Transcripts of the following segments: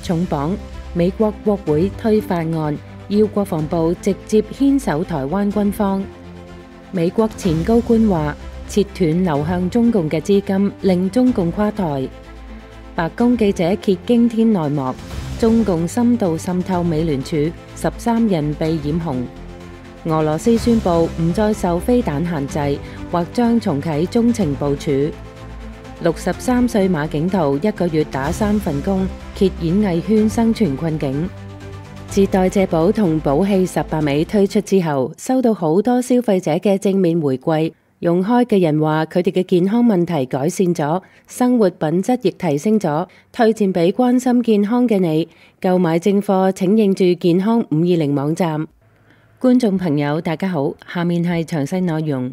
重磅，美國國會推法案，要國防部直接牽手台灣軍方。美國前高官話，切斷流向中共嘅資金，令中共垮台。白宮記者揭驚天內幕，中共深度滲透美聯儲，13人被染紅。俄羅斯宣布唔再受飛彈限制，或將重啟中程部署。63歲馬景濤1個月打3份工，揭演藝圈生存困境。自代謝寶同寶氣18味推出之後，收到好多消費者嘅正面回饋。用開嘅人話佢哋嘅健康問題改善咗，生活品質亦提升咗，推薦俾關心健康嘅你。購買正貨請認住健康520網站。觀眾朋友大家好，下面係詳細內容。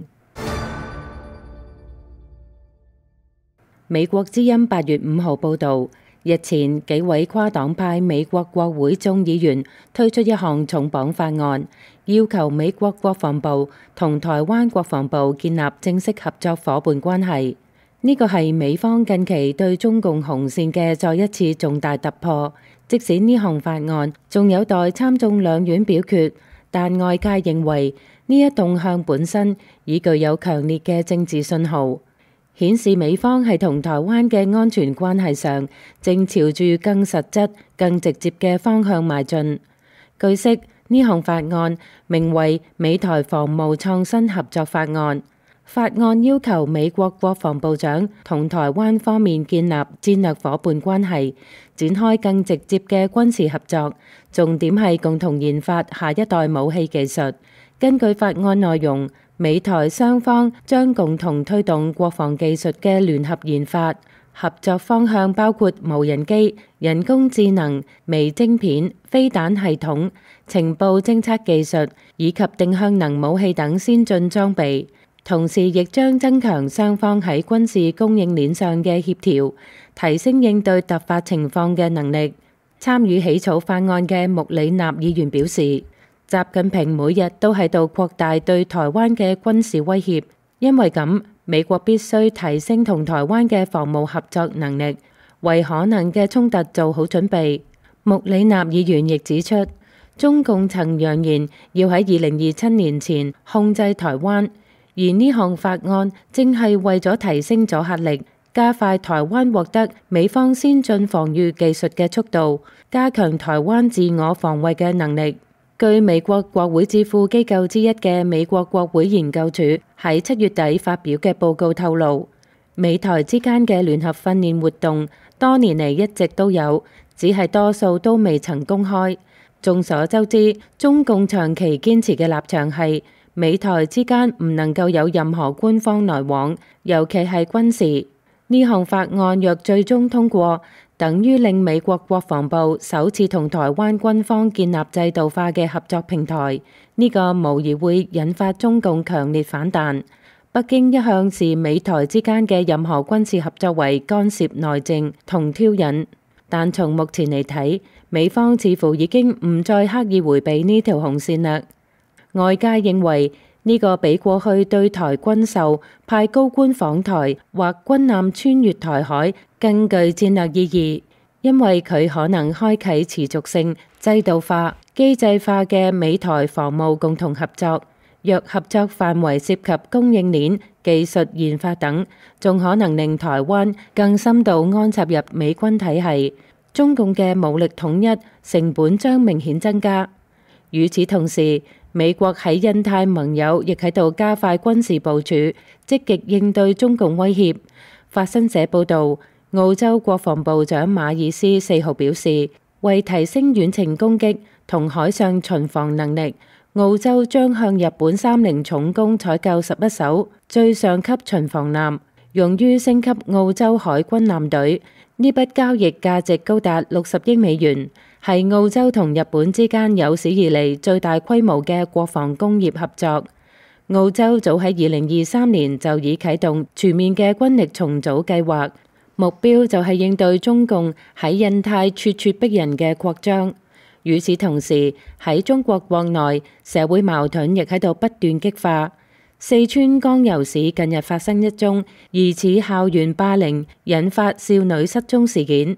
美國之音8月5號報導，日前幾位跨黨派美國國會眾議員推出一項重磅法案，要求美國國防部同台灣國防部建立正式合作夥伴關係。呢個係美方近期對中共紅線嘅再一次重大突破。即使呢項法案仲有待參眾兩院表決，但外界認為呢一動向本身已具有強烈嘅政治信號，顯示美方係同台灣嘅安全關係上正朝住更實質、更直接嘅方向邁進。據悉，呢項法案名為美台防務創新合作法案。法案要求美國國防部長同台灣方面建立戰略夥伴關係，展開更直接嘅軍事合作，重點係共同研發下一代武器技術。根據法案內容，美台雙方將共同推動國防技術嘅聯合研發，合作方向包括無人機、人工智能、微晶片、飛彈系統、情報偵測技術以及定向能武器等先進裝備。同時亦將增強雙方喺軍事供應鏈上嘅協調，提升應對突發情況嘅能力。參與起草法案嘅穆里納議員表示，習近平每日都喺度擴大對台灣嘅軍事威脅，因為咁，美國必須提升同台灣嘅防務合作能力，為可能嘅衝突做好準備。穆里納議員亦指出，中共曾揚言要喺2027年前控制台灣。而呢項法案正係為咗提升阻嚇力，加快台灣獲得美方先進防禦技術嘅速度，加強台灣自我防衛嘅能力。據美國國會智庫機構之一嘅美國國會研究處喺7月底發表嘅報告透露，美台之間嘅聯合訓練活動多年嚟一直都有，只係多數都未曾公開。眾所周知，中共長期堅持嘅立場係美台之間唔能夠有任何官方來往，尤其係軍事。呢項法案若最終通過，等於令美國國防部首次同台灣軍方建立制度化嘅合作平台。呢個無疑會引發中共強烈反彈。北京一向視美台之間嘅任何軍事合作為干涉內政同挑釁，但從目前嚟睇，美方似乎已經唔再刻意迴避呢條紅線啦。外界認為呢個比過去對台軍售、派高官訪台或軍艦穿越台海更具戰略意義，因為佢可能開啟持續性、制度化、機制化嘅美台防務共同合作。若合作範圍涉及供應鏈、技術研發等，仲可能令台灣更深度安插入美軍體系。中共嘅武力統一成本將明顯增加。與此同時，美國喺印太盟友亦喺度加快軍事部署，積極應對中共威脅。法新社報導，澳洲國防部長馬爾斯4號表示，為提升遠程攻擊同海上巡防能力，澳洲將向日本30重工採購11艘最上級巡防艦，用於升級澳洲海軍艦隊。呢筆交易價值高達60億美元。係澳洲同日本之間有史以嚟最大規模嘅國防工業合作。澳洲早喺2023年就已啟動全面嘅軍力重組計劃，目標就係應對中共喺印太咄咄逼人嘅擴張。與此同時，喺中國國內社會矛盾亦喺度不斷激化。四川江油市近日發生一宗疑似校園霸凌引發少女失蹤事件。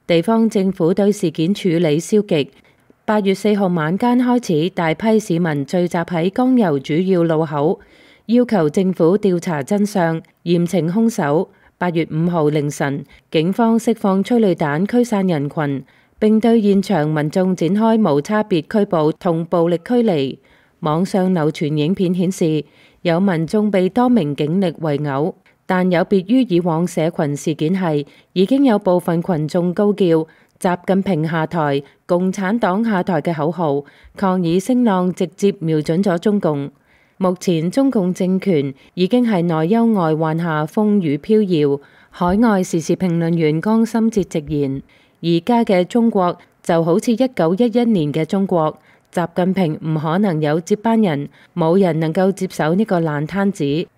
地方政府對事件處理消極。8月4號晚間開始，大批市民聚集喺江油主要路口，要求政府調查真相、嚴懲兇手。8月5號凌晨，警方釋放催淚彈驅散人群，並對現場民眾展開無差別拘捕同暴力驅離。網上流傳影片顯示，有民眾被多名警力圍毆，但有別於以往社群事件係，已經有部分群眾高叫習近平下台、共產黨下台嘅口號，抗議聲浪直接瞄準咗中共。目前中共政權已經係內憂外患下風雨飄搖。海外時事評論員江心哲直言，而家嘅中國就好似1911年嘅中國，習近平唔可能有接班人，冇人能夠接手呢個爛攤子。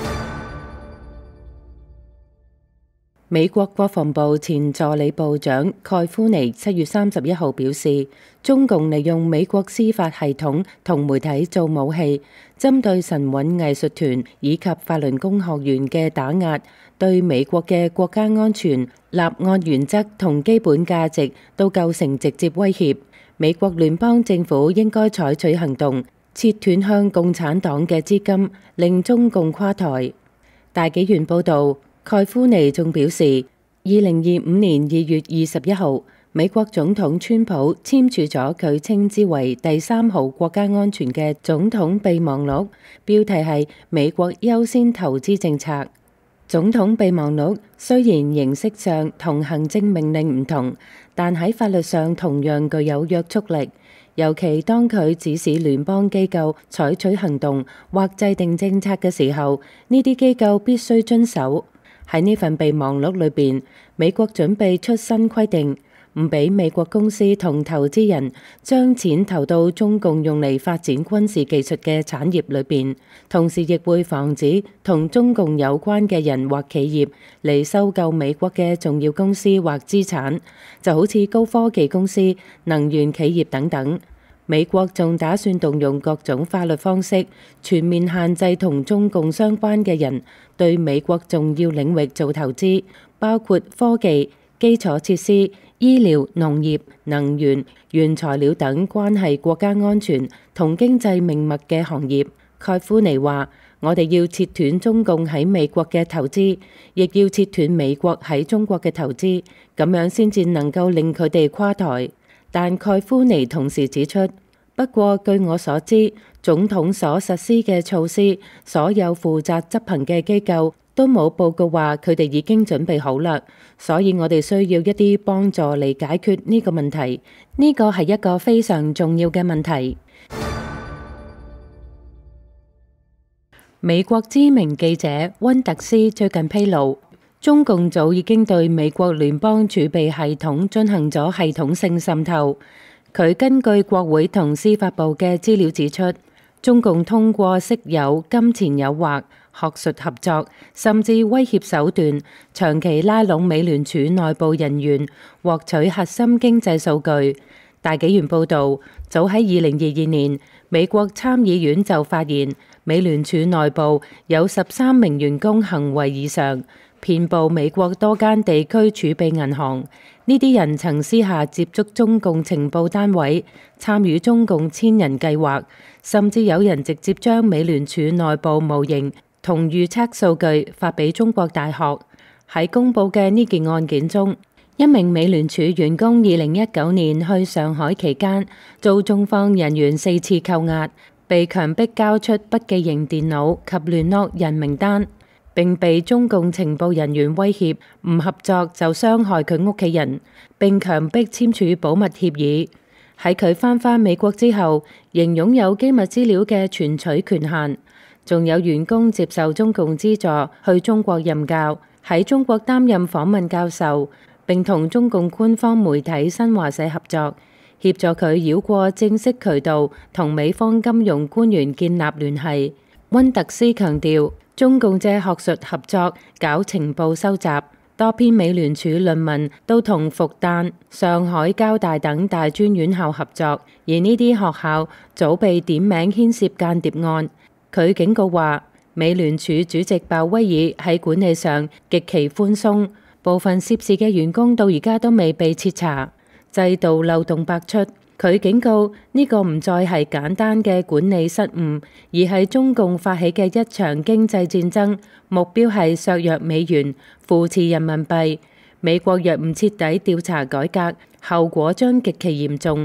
美國國防部前助理部長蓋夫尼7月31號表示，中共利用美國司法系統同媒體做武器，針對神韻藝術團以及法輪功學員嘅打壓，對美國嘅國家安全、立案原則同基本價值都構成直接威脅。美國聯邦政府應該採取行動，切斷向共產黨嘅資金，令中共垮台。大紀元報導。蓋夫尼仲表示，2025年2月21號，美國總統川普簽署咗佢稱之為第3號國家安全嘅總統備忘錄，標題係美國優先投資政策。總統備忘錄雖然形式上同行政命令唔同，但喺法律上同樣具有約束力，尤其當佢指使聯邦機構採取行動或制定政策嘅時候，呢啲機構必須遵守。喺呢份備忘錄裏邊，美國準備出新規定，唔俾美國公司同投資人將錢投到中共用嚟發展軍事技術嘅產業裏邊，同時亦會防止同中共有關嘅人或企業嚟收購美國嘅重要公司或資產，就好似高科技公司、能源企業等等。美國仲打算動用各種法律方式，全面限制同中共相關嘅人對美國重要領域做投資，包括科技、基礎設施、醫療、農業、能源、原材料等關係國家安全同經濟命脈嘅行業。蓋夫尼話：我哋要切斷中共喺美國嘅投資，亦要切斷美國喺中國嘅投資，咁樣先至能夠令佢哋垮台。但蓋夫尼同時指出，不過據我所知，總統所實施嘅措施，所有負責執行嘅機構都冇報告話佢哋已經準備好啦，所以我哋需要一啲幫助嚟解決呢個問題。呢個係一個非常重要嘅問題。美國知名記者溫特斯最近披露，中共早已經對美國聯邦儲備系統進行咗系統性滲透。佢根據國會同司法部嘅資料指出，中共通過色誘、金錢誘惑、學術合作，甚至威脅手段，長期拉攏美聯儲內部人員，獲取核心經濟數據。大紀元報導，早喺2022年，美國參議院就發現美聯儲內部有13名員工行為異常，遍佈美國多間地區儲備銀行。呢啲人曾私下接觸中共情報單位，參與中共千人計劃，甚至有人直接將美聯儲內部模型同預測數據發俾中國大學。喺公佈嘅呢件案件中，一名美聯儲員工2019年去上海期間，遭中方人員4次扣押，被強迫交出筆記型電腦及聯絡人名單，並被中共情報人員威脅唔合作就傷害佢屋企人，並強迫簽署保密協議。喺佢返美國之後，仍擁有機密資料嘅存取權限。仲有員工接受中共資助去中國任教，喺中國擔任訪問教授，並同中共官方媒體新華社合作，協助佢繞過正式渠道同美方金融官員建立聯繫。溫特斯強調，中共借學術合作搞情報收集，多篇美聯儲論文都同復旦、上海交大等大專院校合作，而呢啲學校早被點名牽涉間諜案。佢警告話，美聯儲主席鮑威爾喺管理上極其寬鬆， 部分涉事嘅員工到而家都未被徹查，制度漏洞百出。佢警告呢個唔再係簡單嘅管理失誤，而係中共發起嘅一場經濟戰爭，目標係削弱美元，扶持人民幣。美國若唔徹底調查改革，後果將極其嚴重。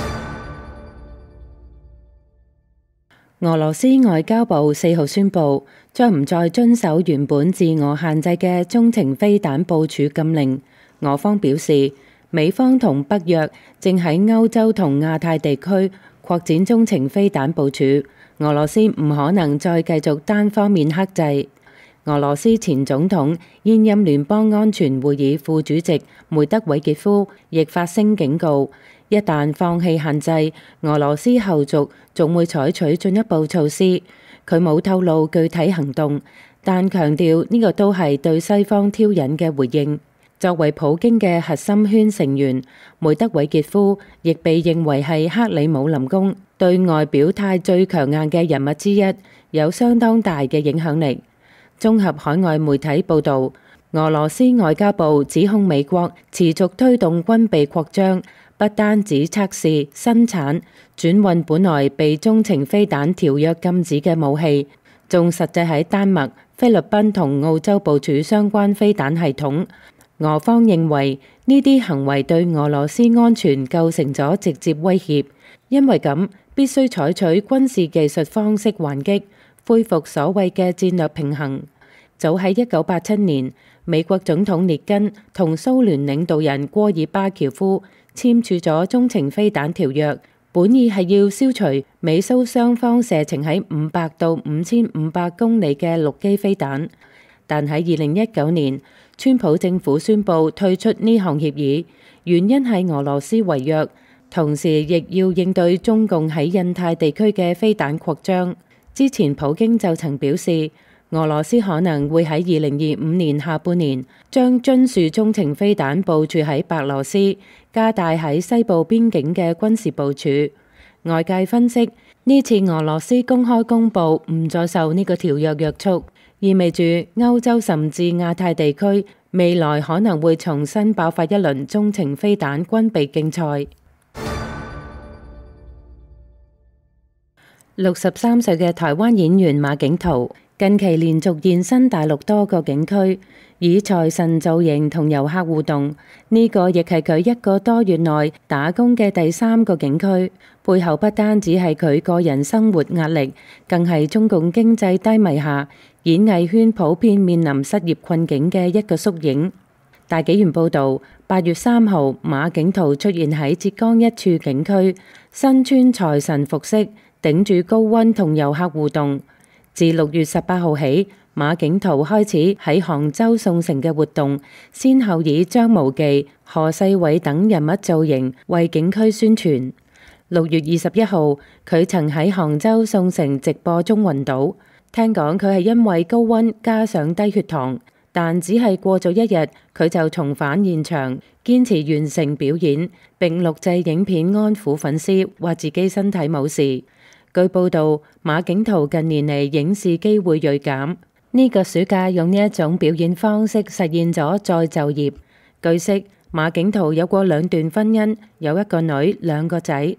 俄羅斯外交部4號宣布，將唔再遵守原本自我限制嘅中程飛彈部署禁令。俄方表示，美方同北約正喺歐洲同亞太地區擴展中程飛彈部署，俄羅斯唔可能再繼續單方面克制。俄羅斯前總統、現任聯邦安全會議副主席梅德韋傑夫亦發聲警告，一旦放棄限制，俄羅斯後續仲會採取進一步措施。佢冇透露具體行動，但強調呢個都係對西方挑釁嘅回應。作為普京嘅核心圈成員，梅德韋傑夫亦被認為係克里姆林宮對外表態最強硬嘅人物之一，有相當大嘅影響力。綜合海外媒體報導，俄羅斯外交部指控美國持續推動軍備擴張，不單止測試、生產、轉運本來被中程飛彈條約禁止嘅武器，仲實際喺丹麥、菲律賓同澳洲部署相關飛彈系統。俄方認為呢啲行為對俄羅斯安全構成咗直接威脅，因為咁必須採取軍事技術方式還擊，恢復所謂嘅戰略平衡。早喺1987年，美國總統列根同蘇聯領導人戈爾巴喬夫簽署咗中程飛彈條約，本意係要消除美蘇雙方射程喺500到5500公里嘅陸基飛彈。但喺2019年，川普政府宣布退出呢項協議，原因係俄羅斯違約，同時亦要應對中共喺印太地區嘅飛彈擴張。之前普京就曾表示，俄羅斯可能會喺2025年下半年將津樹中程飛彈部署喺白羅斯，加大喺西部邊境嘅軍事部署。外界分析，呢次俄羅斯公開公佈唔再受呢個條約約束，意味住歐洲甚至亞太地區未來可能會重新爆發一輪中程飛彈軍備競賽。63歲嘅台灣演員馬景濤近期連續現身大陸多個景區，以財神造型同遊客互動。呢個亦係佢一個多月內打工嘅第3個景區，背後不單止係佢個人生活壓力，更係中共經濟低迷下演藝圈普遍面臨失業困境嘅一個縮影。大紀元報導，8月3號，馬景濤出現喺浙江一處景區，身穿財神服飾，頂住高溫同遊客互動。自6月18號起，馬景濤開始喺杭州宋城嘅活動，先後以張無忌、何世偉等人物造型為景區宣傳。6月21號，佢曾喺杭州宋城直播中暈倒，聽講佢係因為高溫加上低血糖，但只係過咗1日，佢就重返現場，堅持完成表演，並錄製影片安撫粉絲，話自己身體冇事。據報道，馬景濤近年嚟影視機會銳減，呢個暑假用呢一種表演方式實現咗再就業。據悉，馬景濤有過2段婚姻，有1個女2個仔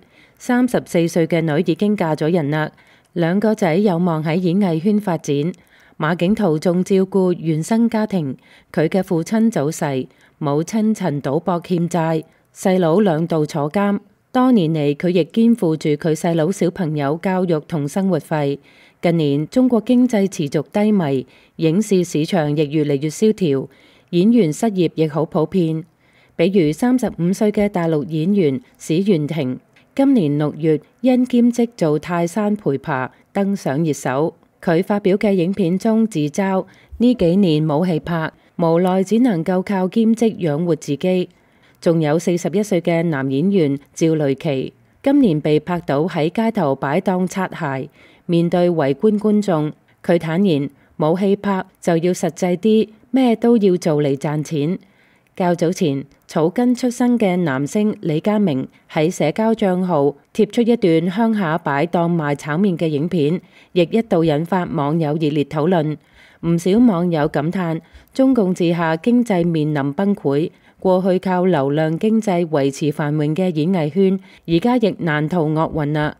，34歲嘅女已經嫁咗人啦，2個仔有望喺演藝圈發展。馬景濤仲照顧原生家庭，佢嘅父親早逝，母親曾賭博欠債，細佬2度坐監。多年嚟，佢亦肩負住佢細佬小朋友教育同生活費。近年中國經濟持續低迷，影視市場亦越嚟越蕭條，演員失業亦好普遍。比如35歲嘅大陸演員史源廷，今年6月因兼職做泰山陪爬登上熱搜。佢發表嘅影片中自嘲呢幾年冇戲拍，無奈只能夠靠兼職養活自己。仲有41歲嘅男演員趙雷奇，今年被拍到喺街頭擺檔擦鞋，面對圍觀觀眾，佢坦言冇戲拍就要實際啲，咩都要做嚟賺錢。較早前，草根出身嘅男星李家明喺社交賬號貼出一段鄉下擺檔賣炒麵嘅影片，亦一度引發網友熱烈討論。 唔少網友感嘆，中共治下經濟面臨崩潰，過去靠流量經濟維持繁榮嘅演藝圈，而家亦難逃厄運啦。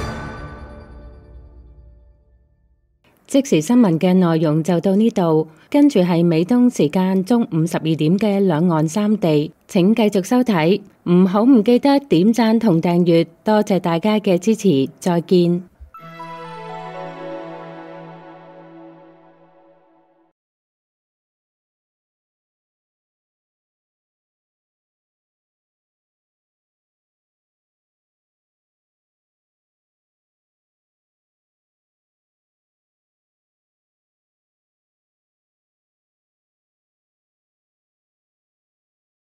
即時新聞嘅內容就到呢度，跟住係美東時間中午12點嘅兩岸三地，請繼續收睇，唔記得點讚同訂閱，多謝大家嘅支持，再見。